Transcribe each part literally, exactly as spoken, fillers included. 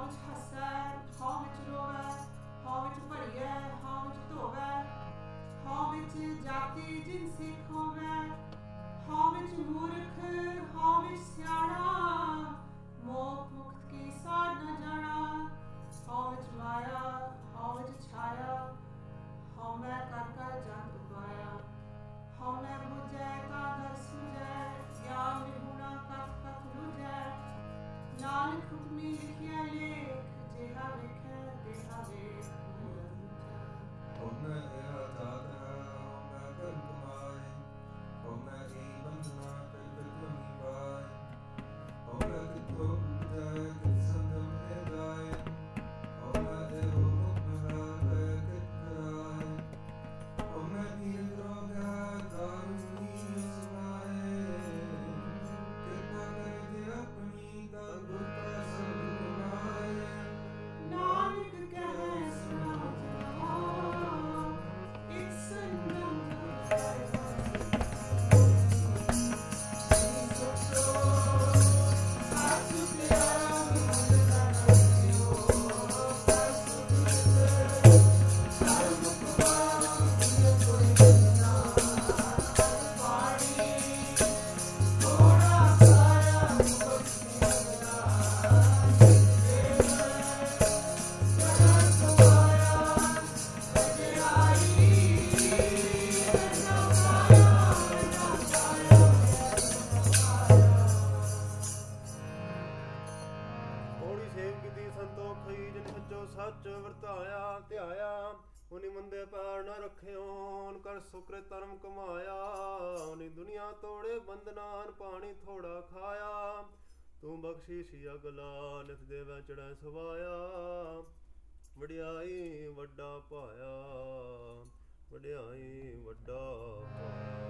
ਵਿੱਚ ਹੱਸੈ, ਹਉ ਵਿੱਚ ਰੋਵੈ, ਹਉ ਵਿੱਚ ਭਰੀਐ, ਹਉ ਵਿੱਚ ਧੋਵੈ, ਹਉ ਵਿੱਚ ਜਾਤੀ ਜਿਨ ਸਿੱਖ ਹੋਵੈ, ਹਉ ਵਿੱਚ ਮੂਰਖ, ਹਉ ਵਿੱਚ ਸਿਆਣਾ, ਮੋਖ ਮੁਕਤ ਕੀ ਸਾੜ ਨ ਜਾਣਾ, ਹਉ ਵਿੱਚ ਮਾਇਆ, ਹਉ ਵਿੱਚ ਛਾਇਆ, ਹਉ ਮੈਂ ਕਰ ਕਰ ਜਨ ਉਪਾਇਆ, ਹਉ ਮੈਂ ਬੁਝੈ ਤਾਂ ਦਰ ਸੁਝੈ, ਗਿਆਨ ਵਿਹੂਣਾ ਕਥ ਕਥ ਲੁਝੈ, ਨਾਨਕ ਹੁਕਮੀ ਲਿਖਿਆ ਲੇਖ, ਜਿਹਾ ਵੇਖੈ ਤੇਹਾ ਵੇਖ ਮੋਹ ਬੁਝੈ। ਹਉ ਮੈਂ ਇਹਾ ਜਾਤ ਹੈ, ਹਉ ਮੈਂ ਕਰਮ ਕਮਾਏ, ਹਉ ਮੈਂ ਈ ਬੰਧਨਾ ਕਰਿ ਬਿਰਖਮੀ ਪਾਏ, ਹਉ ਮੈਂ ਕਿਥੋਂ ਉਪਜੈ ਕਿਤ ਸੰਜਮ ਤੇ ਜਾਏ, ਹਉ ਮੈਂ ਇਹੋ ਹੁਕਮ ਹੈ ਭੈ ਕਿਤ ਫਿਰਾਏ, ਹਉ ਮੈਂ ਨੀਰ ਰੋਗ ਹੈ ਦਾਰੂ ਨੀਰ ਸਮਾਏ, ਕਿਰਪਾ ਕਰੇ ਜੇ ਆਪਣੀ ਤਾ ਗੁਰ ਕਾ ਸੰਗ ਕਮਾਏ। ਨਾਨਕ ਕਹਿ ਸੁਣਾ ਜਾਵਾ, ਇਕ ਸੰਗਮ ਪਾਇਆ, ਪੌੜੀ ਸੇਵ ਕੀਤੀ ਸੰਤੋਖ ਹੋਈ, ਜਿਨ ਸੱਚੋ ਸੱਚ ਵਰਤਾਇਆ ਧਿਆਇਆ, ਉਨੀ ਮੰਦੇ ਪੈਰ ਨ ਰੱਖਿਓਨ, ਕਰ ਸੁਕ੍ਰਿਤ ਧਰਮ ਕਮਾਇਆ, ਉਨੀ ਦੁਨੀਆ ਤੋੜੇ ਬੰਧਨਾਨ, ਪਾਣੀ ਥੋੜਾ ਖਾਇਆ, ਤੂੰ ਬਖਸ਼ੀਸ਼ੀ ਅਗਲਾ ਨਿਤ ਦੇਵੈ ਚੜੈ ਸਵਾਇਆ, ਵਡਿਆਈ ਵੱਡਾ ਪਾਇਆ, ਵਡਿਆਈ ਵੱਡਾ ਪਾਇਆ।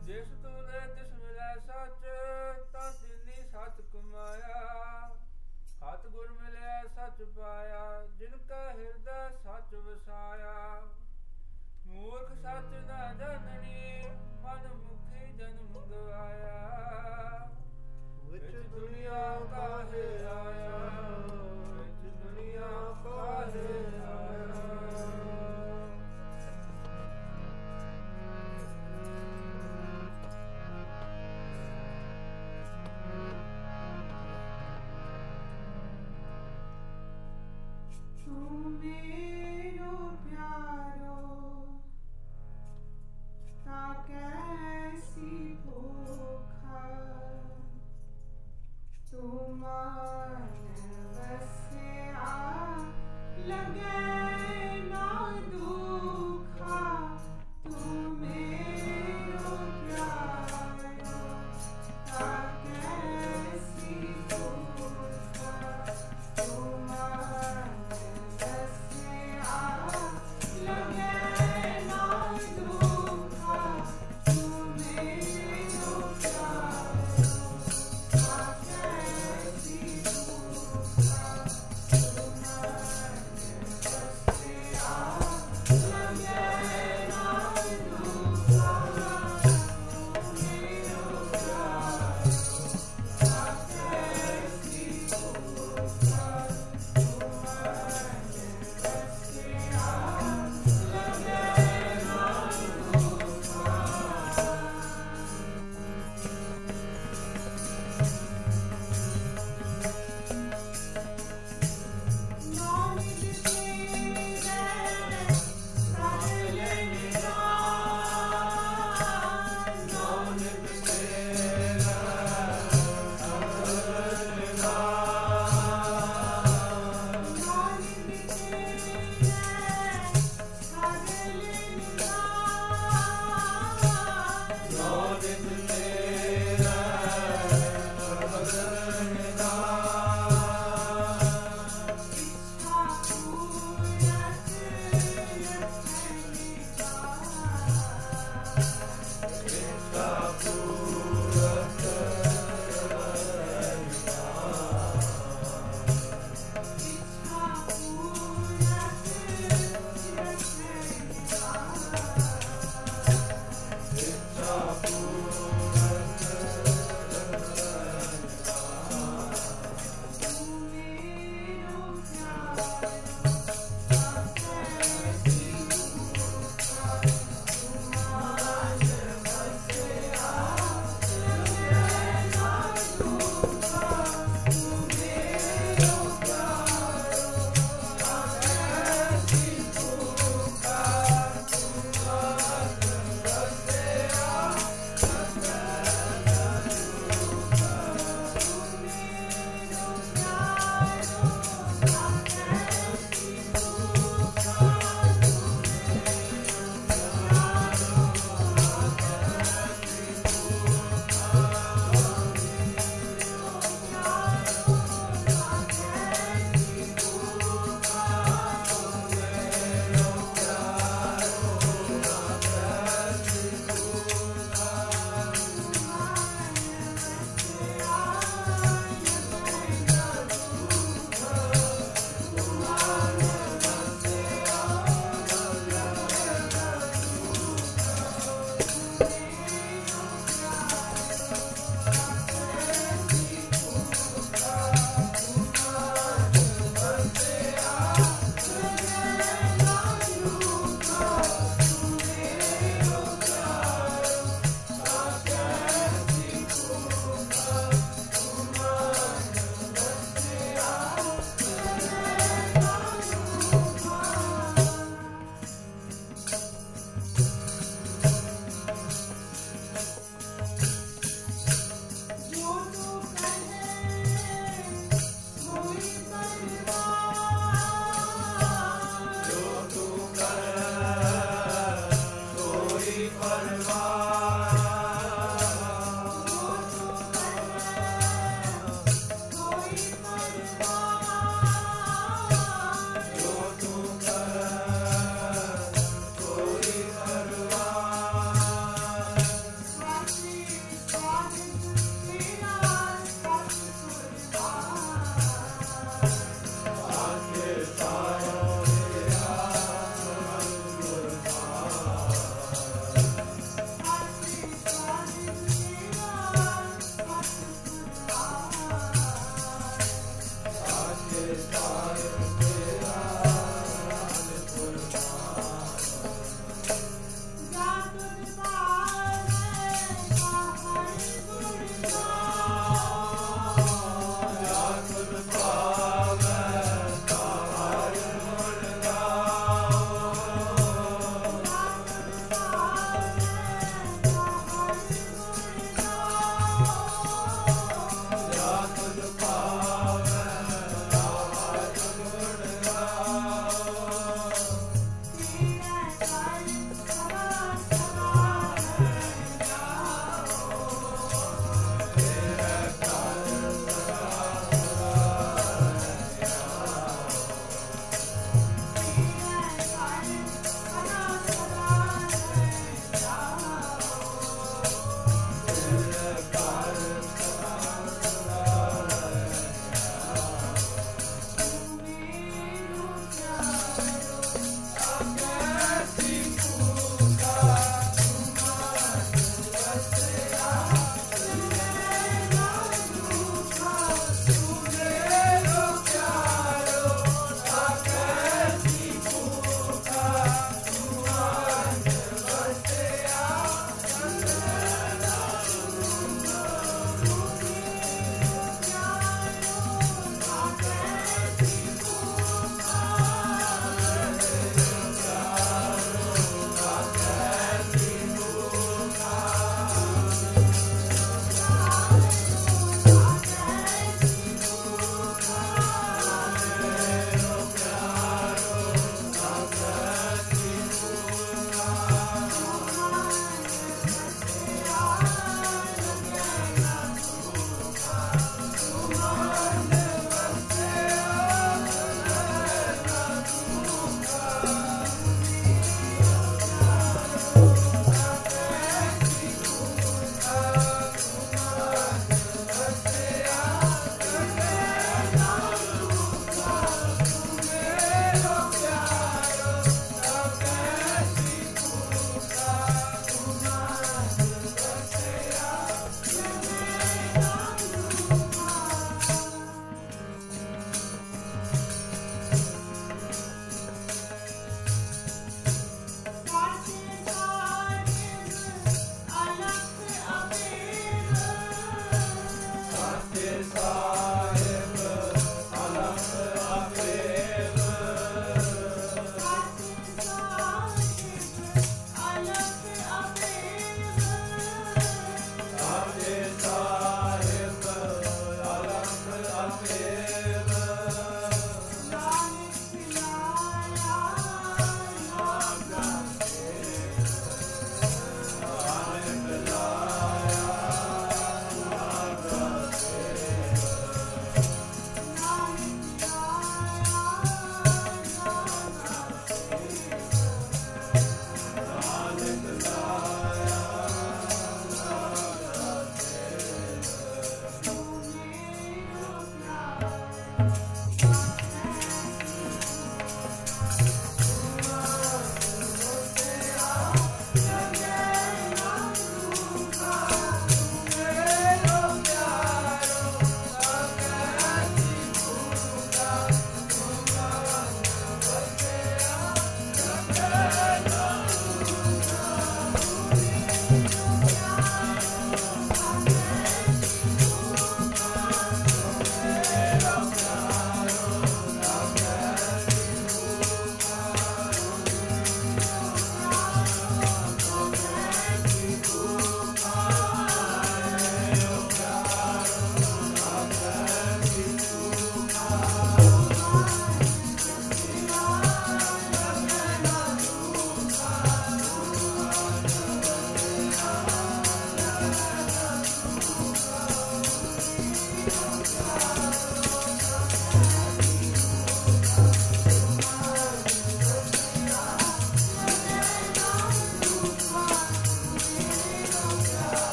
ਜਿਸ ਤੁਲੇ ਤਿਸ ਮਿਲੈ ਸੱਚ, ਤਾਂ ਤਿਨੀ ਸੱਚ ਕਮਾਇਆ। ਹੱਥ ਗੁਰ ਮਿਲਿਆ ਸੱਚ ਪਾਇਆ, ਜਿਨ ਕਾ ਹਿਰਦੈ ਸੱਚ ਵਸਾਇਆ। ਮੂਰਖ ਸੱਚ ਨਾ ਜਾਣਨੀ, ਮਨ ਮੁਖੀ ਜਨਮ ਗਵਾਇਆ। ਵਿੱਚ ਦੁਨੀਆ ਕਾਹੇ ਆਇਆ, ਵਿੱਚ ਦੁਨੀਆ ਕਾਹੇ ਆਇਆ।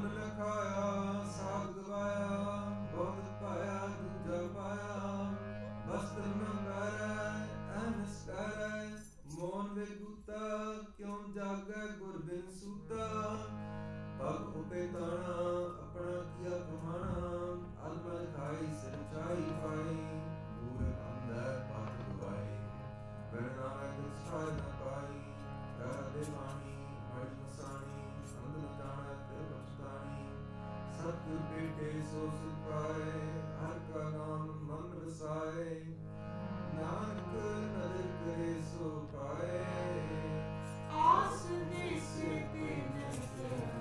ਮਨ ਲਖਾਇਆ ਸਾਧ ਗਵਾਇਆ ਬਹੁਤ ਪਾਇਆ ਦੂਜਾ ਪਾਇਆ ਵਸਤਰ ਨ ਕਰੈ ਅਨਸ ਕਰੈ ਮੋਨ ਵੇ ਗੁਤਾ ਕਿਉ ਜਾਗੈ ਗੁਰ ਬਿਨ ਸੂਤਾ ਭਗ ਉਪੇ ਤਾਣਾ ਆਪਣਾ ਕੀਆ ਕਮਾਣਾ ਅਲਮਲ ਖਾਈ ਸਿਰ ਚਾਈ ਪਾਈ ਦੂਰ ਅੰਦਰ ਪਤ ਗਵਾਈ ਬਿਨ ਨਾਨਕ ਛਾਇ ਨ ਪਾਈ ਕਰ ਦੇ ਬਾਣੀ ਬੜੀ ਮਸਾਣੀ ਅੰਧ ਨ ਜਾਣੈ ਤੇ ਬਚਤਾਣੀ ਸਤਿ ਬੇਟੇ ਸੋ ਸੁਪਾਏ ਹਰ ਕਾ ਨਾਮ ਮਨ ਵਸਾਏ ਨਾਨਕ ਨਦਰ ਕਰੇ ਸੋ ਪਾਏ ਆਸ ਦੇ ਸਿਰ ਤੇ ਨਦਰ